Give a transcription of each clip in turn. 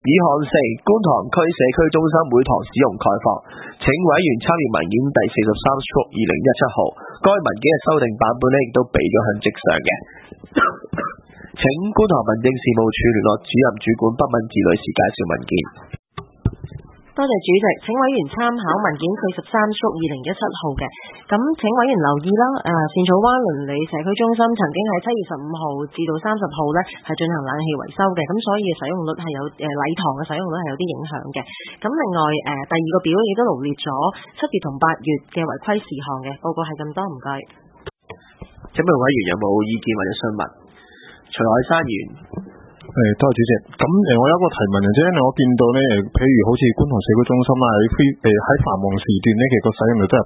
二項四，觀塘區社區中心會堂使用概況，請委員參閱文件第43/2017號，該文件嘅修訂版本呢亦都俾咗向席上嘅。請觀塘民政事務處聯絡主任主管畢敏治女士介紹文件。 多謝主席，請委員參考文件43/2017號嘅。咁請委員留意啦，善草灣鄰里社區中心曾經喺7月15號至到30號咧係進行冷氣維修嘅，咁所以使用率係有禮堂嘅使用率係有啲影響嘅。咁另外第二個表亦都羅列咗7月同8月嘅違規事項嘅，報告係咁多，唔該。 請問委員有冇意見或者詢問？徐海山議員。 多謝主席。咁我有一個提問嘅啫，因為我見到咧，譬如好似觀塘社區中心啊，喺繁忙時段咧，其實個使用率都係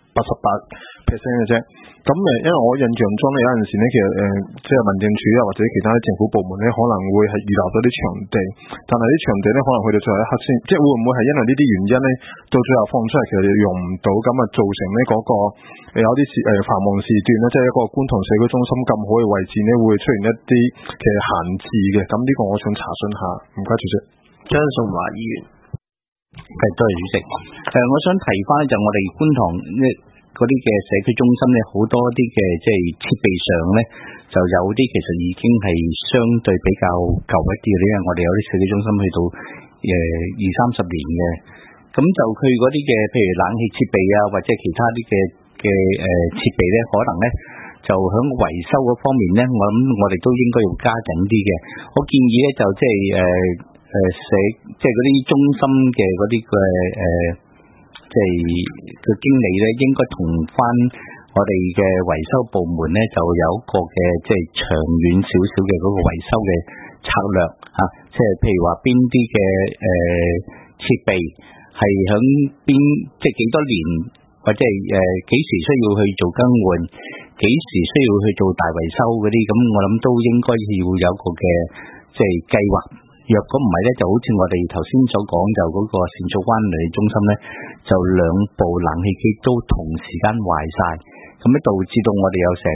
88%嘅啫。咁因為我印象中咧，有陣時咧，其實即係民政處啊，或者其他政府部門咧，可能會係預留咗啲場地，但係啲場地咧，可能去到最後一刻先，即係會唔會係因為呢啲原因咧，到最後放出嚟其實用唔到，咁啊造成呢嗰個有啲繁忙時段咧，即係一個觀塘社區中心咁好嘅位置咧，會出現一啲嘅閒置嘅。咁呢個我想查詢下，唔該主席。 張頌華議員。 多謝主席。我想提翻就我哋觀塘嗰啲嘅社區中心咧，好多啲嘅即係設備上咧，就有啲其實已經係相對比較舊一啲嘅，因為我哋有啲社區中心去到20-30年嘅，咁就佢嗰啲嘅譬如冷氣設備啊，或者其他啲嘅設備咧，可能咧就響維修嗰方面咧，我諗我哋都應該要加緊啲嘅。我建議咧就即係即係嗰啲中心嘅嗰啲嘅即係個經理咧，應該同翻我哋嘅維修部門咧，就有一個嘅即係長遠少少嘅嗰個維修嘅策略嚇，即係譬如話邊啲嘅設備係響邊，即係幾多年或者係幾時需要去做更換，幾時需要去做大維修嗰啲，咁我諗都應該要有個嘅即係計劃。若果唔係咧，就好似我哋頭先所講，就嗰個善草灣鄰里中心咧，就2部冷氣機都同時間壞晒，咁咧導致到我哋有成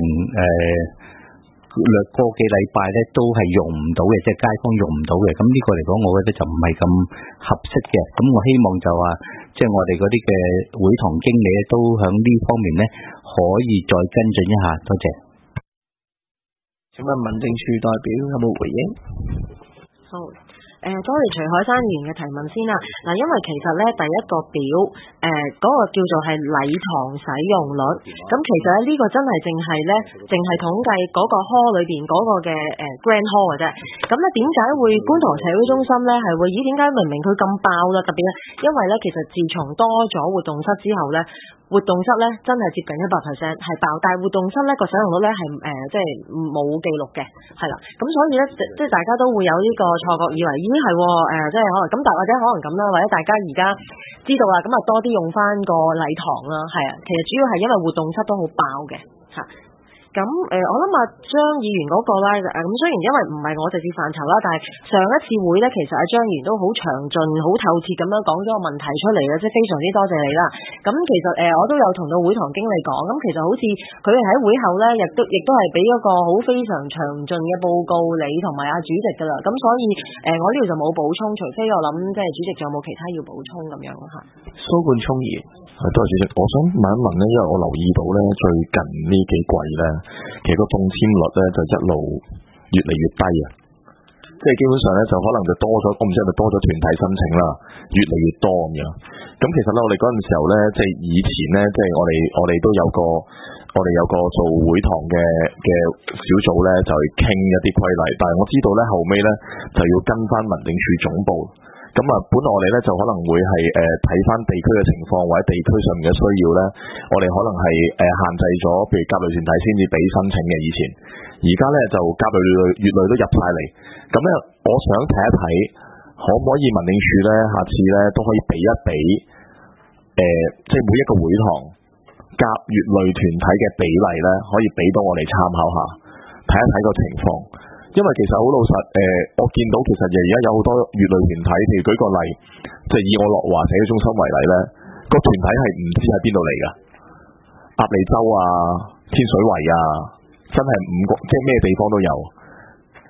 個幾禮拜咧都係用唔到嘅，即係街坊用唔到嘅。咁呢個嚟講，我覺得就唔係咁合適嘅。咁我希望就話，即係我哋嗰啲嘅會堂經理咧，都響呢方面咧可以再跟進一下。多謝。 請問民政處代表有冇回應？ 好，多謝徐海山議員嘅提問先啦。嗱，因為其實咧第一個表，嗰個叫做係禮堂使用率，咁其實咧呢個真係淨係統計嗰個 hall 裏邊嗰個嘅grand hall 嘅啫。咁咧點解會觀塘社區中心咧係會？點解明明佢咁爆啦？特別咧，因為咧其實自從多咗活動室之後咧。活動室咧真係接近100%係爆，但係活動室咧個使用率咧係即係冇記錄嘅，係啦。咁所以咧即係大家都會有呢個錯覺，以為已經係即係可能咁，但或者可能咁啦，或者大家而家知道啦，咁啊多啲用翻個禮堂啦，係啊。其實主要係因為活動室都好爆嘅嚇。咁我諗張議員嗰個咧，咁雖然因為唔係我直接範疇啦，但係上一次會咧，其實張議員都好詳盡、好透徹咁樣講咗個問題出嚟嘅，即係非常之多謝你啦。咁其實我都有同到會堂經理講，咁其實好似佢哋喺會後咧，亦都係俾一個好非常詳盡嘅報告你同埋阿主席噶啦。咁所以我呢度就冇補充，除非我諗即係主席仲有冇其他要補充咁樣嚇。 蘇冠聰議員。 多謝主席，我想問一問咧，因為我留意到咧，最近呢幾季咧，其實個中籤率咧就一路越嚟越低啊，即係基本上咧就可能就多咗，我唔知係咪多咗團體申請啦，越嚟越多咁樣。咁其實咧，我哋嗰陣時候咧，即係以前咧，即係我哋都有個做會堂嘅小組咧，就去傾一啲規例，但係我知道咧後尾咧就要跟翻民政處總部。咁啊，本來我哋咧就可能會係睇翻地區嘅情況或者地區上面嘅需要咧，我哋可能係限制咗，譬如甲類團體先至俾申請嘅以前，而家咧就甲類乙類都入晒嚟。咁咧，我想睇一睇，可唔可以民政處咧，下次咧都可以俾一俾即係每一個會堂甲乙類團體嘅比例咧，可以俾到我哋參考下，睇一睇個情況。因為其實好老實，我見到其實而家有好多乙類團體，譬如舉個例，即係以我樂華社區中心為例咧，個團體係唔知喺邊度嚟㗎，鴨脷洲啊、天水圍啊，真係5個，即係咩地方都有。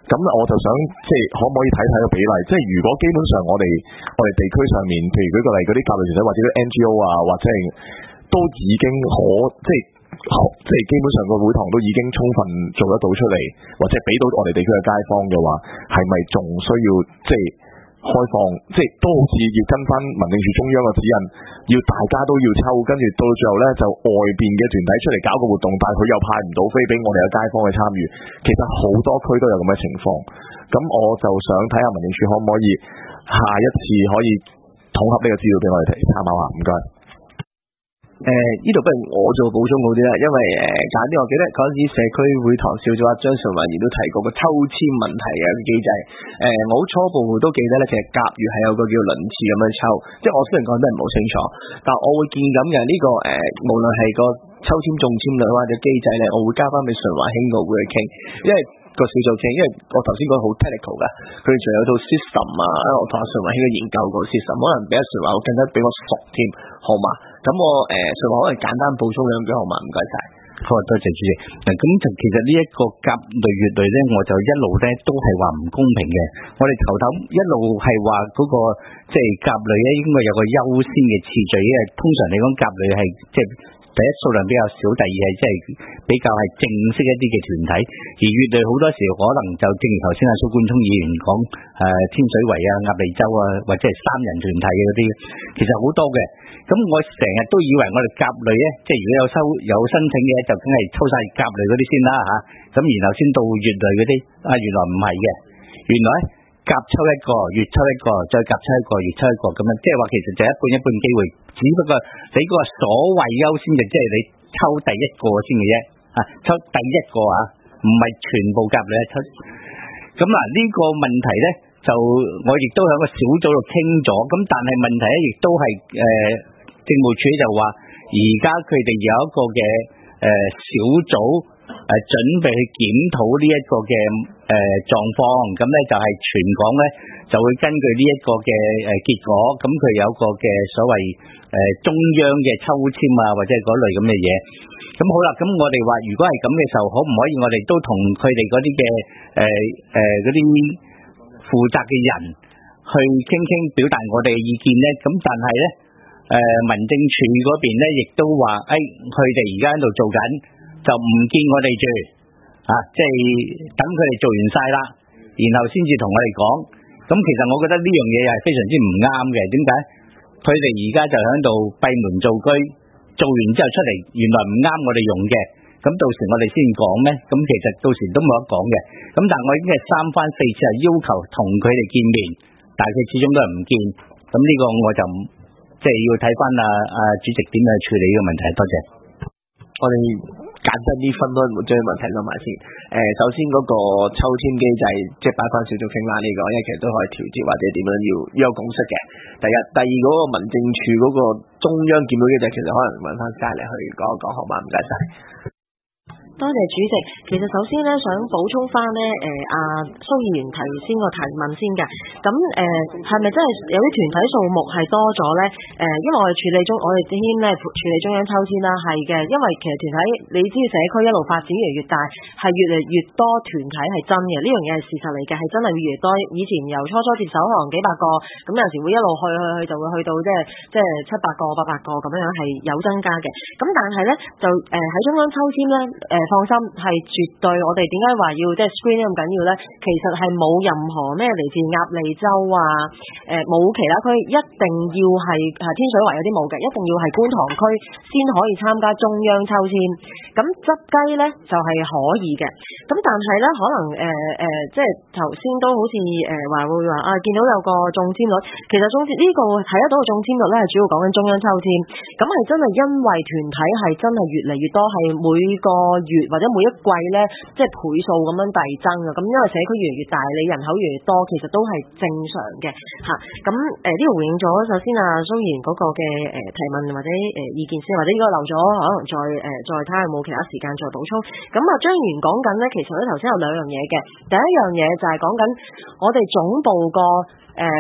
咁我就想即係可唔可以睇睇個比例？即係如果基本上我哋地區上面，譬如舉個例嗰啲教育團體或者啲 NGO 啊，或者係都已經即係基本上個會堂都已經充分做得到出嚟，或者俾到我哋地區嘅街坊嘅話，係咪仲需要即係開放？即係都好似要跟翻民政處中央嘅指引，要大家都要抽，跟住到最後呢，就外邊嘅團體出嚟搞個活動，但係佢又派唔到飛俾我哋嘅街坊去參與。其實好多區都有咁嘅情況，咁我就想睇下民政處可唔可以下一次可以統合呢個資料俾我哋參考下，唔該。 呢度不如我做補充好啲啦，因為簡啲，我記得嗰陣時社區會堂小組張順文亦都提過個抽籤問題嘅機制。我好初步都記得咧，其實甲乙係有個叫輪次咁樣抽，即係我雖然講得唔好清楚，但我會建議咁嘅呢個無論係個抽籤中籤率或者機制咧，我會交翻俾順華興個會去傾，因為個小組傾，因為我頭先講好 technical 噶，佢哋仲有套 system 啊，我同阿順華興嘅研究個 system， 可能比阿順華更加比我熟添，好嘛？咁我順華可能簡單補充兩句好嘛？唔該晒。 好，多謝主席。嗱，咁就其實呢一個甲類乙類咧，我就一路咧都係話唔公平嘅。我哋頭一路係話嗰個即係甲類咧應該有個優先嘅次序，因為通常嚟講甲類係即係第一數量比較少，第二係即係比較係正式一啲嘅團體，而乙類好多時可能就正如頭先阿蘇冠聰議員講，天水圍啊、鴨脷洲啊，或者係三人團體嘅嗰啲，其實好多嘅。咁我成日都以為我哋甲類咧，即係如果有申請嘅，就梗係抽晒甲類嗰啲先啦嚇，咁然後先到乙類嗰啲，原來唔係嘅，原來甲抽一個，乙抽一個，再甲抽一個，乙抽一個咁樣，即係話其實就一半一半機會，只不過你嗰個所謂優先就即係你抽第一個先嘅啫，抽第一個唔係全部甲類抽。咁嗱呢個問題咧，就我亦都喺個小組度傾咗，咁但係問題咧亦都係政務處就話，而家佢哋有一個嘅小組準備去檢討呢一個嘅狀況，咁咧就係全港咧就會根據呢一個嘅結果，咁佢有個嘅所謂中央嘅抽籤或者係嗰類咁嘅嘢。咁好啦，咁我哋話如果係咁嘅時候，可唔可以我哋都同佢哋嗰啲嘅嗰啲負責嘅人去傾傾，表達我哋嘅意見咧？咁但係咧民政處嗰邊咧亦都話，佢哋而家喺度做緊，就唔見我哋住即係等佢哋做完晒啦，然後先至同我哋講。咁其實我覺得呢樣嘢係非常之唔啱嘅。點解？佢哋而家就喺度閉門造車，做完之後出嚟，原來唔啱我哋用嘅，咁到時我哋先講咩？咁其實到時都冇得講嘅。咁但係我已經係三番四次係要求同佢哋見面，但係佢始終都係唔見。咁呢個我就即係要睇翻主席點樣處理呢個問題。多謝。 我哋簡單啲分開，唔好將啲問題諗埋先。首先嗰個抽籤機制，即係擺翻小組傾啦呢個，因為其實都可以調節或者點樣要有共識嘅。第一，第二嗰個民政處嗰個中央檢討機制，其實可能揾翻街嚟去講一講，好嘛？唔該晒。 多謝主席。其實首先咧，想補充翻咧，蘇議員頭先個提問先嘅。咁係咪真係有啲團體數目係多咗咧？因為我哋我哋添咧處理中央抽籤啦，係嘅。因為其實團體你知社區一路發展越嚟越大，係越嚟越多團體係真嘅，呢樣嘢係事實嚟嘅，係真係越嚟越多。以前由初接手可能幾百個，咁有時會一路去就會去到即係700個、800個咁樣係有增加嘅。咁但係咧就喺中央抽籤咧放心，係絕對我哋點解話要即係 screen 咁緊要咧？其實係冇任何咩嚟自鴨脷洲冇其他區，一定要係天水圍有啲冇嘅，一定要係觀塘區先可以參加中央抽籤。咁執雞咧就係可以嘅。咁但係咧可能即係頭先都好似話會話見到有個中籤率，其實中籤呢個睇得到嘅中籤率咧係主要講緊中央抽籤。咁係真係因為團體係真係越嚟越多，係每個月或者每一季咧，即係倍數咁樣遞增嘅。咁因為社區越嚟越大，你人口越嚟越多，其實都係正常嘅嚇。咁呢度回應咗首先蘇議員嗰個嘅提問或者意見先，或者如果漏咗，可能再睇下有冇其他時間再補充。咁張議員講緊咧，其實咧頭先有兩樣嘢嘅。第一樣嘢就係講緊我哋總部個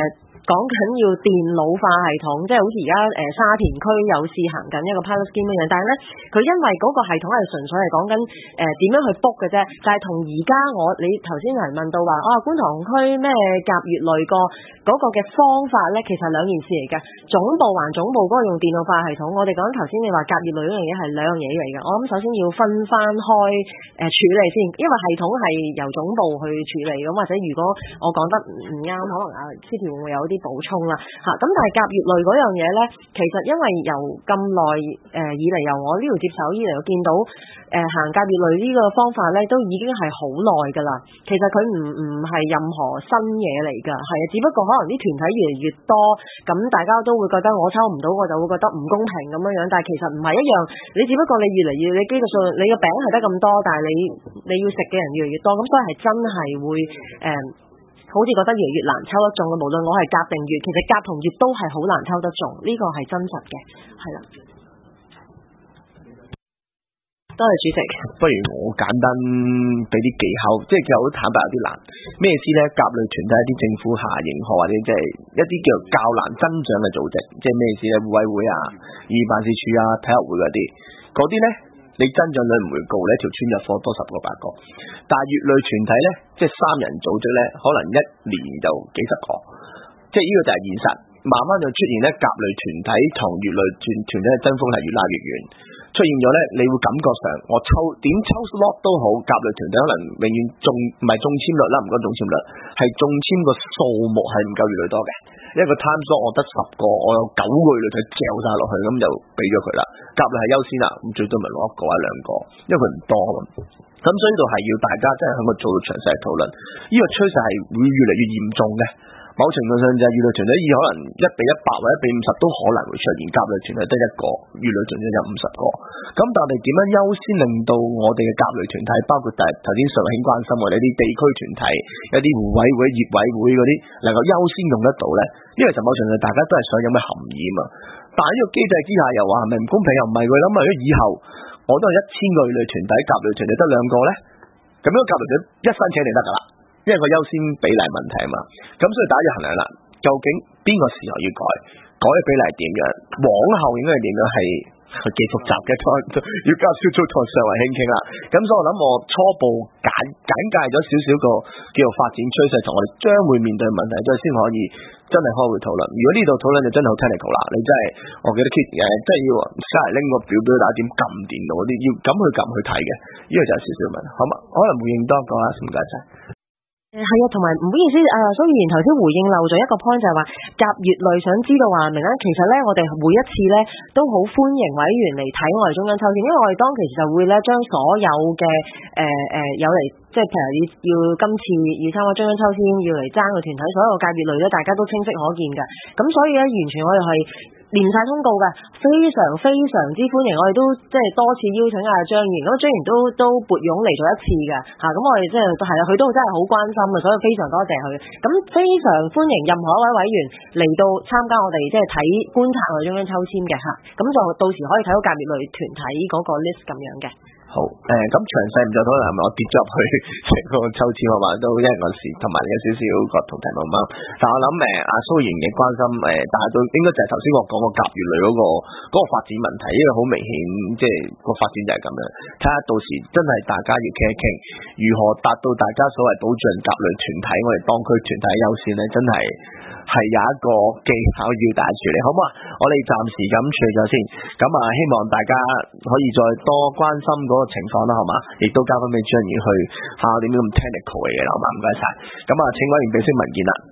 講緊要電腦化系統，即係好似而家沙田區有試行緊一個 pilot scheme 咁樣，但係咧佢因為嗰個系統係純粹係講緊點樣去 book 嘅啫，就係同而家你頭先係問到話觀塘區咩甲乙類嗰個嘅方法咧，其實兩件事嚟嘅。總部還總部嗰個用電腦化系統，我哋講頭先你話甲乙類嗰樣嘢係兩樣嘢嚟嘅。我諗首先要分翻開處理先，因為系統係由總部去處理咁，或者如果我講得唔啱，可能司條會有啲補充啦嚇。咁但係甲乙類嗰樣嘢咧，其實因為由咁耐以嚟，由我呢度接手以嚟，我見到行甲乙類呢個方法咧，都已經係好耐㗎啦。其實佢唔係任何新嘢嚟㗎，係啊，只不過可能啲團體越嚟越多，咁大家都會覺得我抽唔到，我就會覺得唔公平咁樣樣。但係其實唔係一樣，你只不過你越嚟越你基本上你個餅係得咁多，但係你要食嘅人越嚟越多，咁所以係真係會好似覺得越嚟越難抽得中嘅。無論我係甲定乙，其實甲同乙都係好難抽得中，呢個係真實嘅，係啦。多謝主席。 不如我簡單俾啲技巧，即係好坦白有啲難。咩意思咧？甲類團體一啲政府下認可或者即係一啲叫較難增長嘅組織，即係咩意思咧？互委會啊、議員辦事處啊、體育會嗰啲咧，你增長率唔會高咧，條村入貨多10個8個。但係乙類團體咧，即係3人組織咧，可能一年就幾十個，即係呢個就係現實。慢慢就出現咧，甲類團體同乙類團體嘅爭鋒係越拉越遠。出現咗咧，你會感覺上我點抽 slot 都好，甲類團體可能永遠唔係中籤率啦，唔講中籤率，係中籤個數目係唔夠乙類多嘅。一個 time slot 我得10個，我有9個乙類隊嚼晒落去，咁就俾咗佢啦。甲類係優先啦，咁最多咪攞1個或2個，因為佢唔多啊嘛。咁所以呢度係要大家真係喺度做到詳細討論，呢個趨勢係會越嚟越嚴重嘅。某程度上就係乙類團體可能1:100或1:50都可能會出現，甲類團體得1個，乙類團體有50個。咁但係點樣優先令到我哋嘅甲類團體，包括頭先常興關心我哋啲地區團體、一啲互委會、業委會嗰啲，能夠優先用得到咧？因為某程度上大家都係想有咩含義啊嘛。但係呢個機制之下又話係咪唔公平？又唔係佢諗啊！如果以後我都係1000個乙類團體，甲類團體得2個咧，咁樣甲類團體一申請就得㗎啦。因為個優先比例問題啊嘛，咁所以大家要衡量啦，究竟邊個時候要改嘅比例點樣，往後應該係點樣，係幾複雜嘅，要交小組同上圍傾傾啦。咁所以我諗我初步簡介咗少少個叫做發展趨勢同我哋將會面對嘅問題，再先可以真係開會討論。如果呢度討論就真係好 technical 啦，你真係我記得 Kit 真係要嘥嚟拎個表俾大家點撳電腦嗰啲，要咁去睇嘅，呢個就係少少問題。好嘛，可能回應多一個啊，唔該晒。 係啊，同埋唔好意思所以頭先回應漏咗一個 point 就係話甲乙類想知道話明啦，其實咧我哋每一次咧都好歡迎委員嚟睇我哋中央抽籤，因為我哋當其時就會咧將所有嘅有嚟即係譬如要今次要參加中央抽籤要嚟爭嘅團體，所有甲乙類咧大家都清晰可見嘅，咁所以咧完全我哋係連晒通告嘅，非常非常之歡迎，我哋都即係多次邀請張議員，咁張議員都撥擁嚟咗一次嘅嚇，咁我哋即係係啦，佢都真係好關心嘅，所以非常多謝佢。咁非常歡迎任何一位委員嚟到參加我哋即係睇觀察我哋中央抽籤嘅嚇，咁就到時可以睇到甲乙類團體嗰個 list 咁樣嘅。 好咁詳細唔再討論，係咪我跌咗入去成個抽籤啊嘛，都因為我事同埋有少少個同題目啱。但我諗阿蘇賢嘅關心但係都應該就係頭先我講個甲乙類嗰個發展問題，因為好明顯即係個發展就係咁樣。睇下到時真係大家要傾一傾，如何達到大家所謂保障甲類團體我哋當區團體優先咧，真係有一個技巧要大家處理，好嘛？我哋暫時咁處理咗先，咁希望大家可以再多關心嗰個情況啦，好嘛？亦都交翻俾張議員去下點樣咁 technical 嘅嘢啦，好嘛？唔該晒。咁請委員俾先文件啦。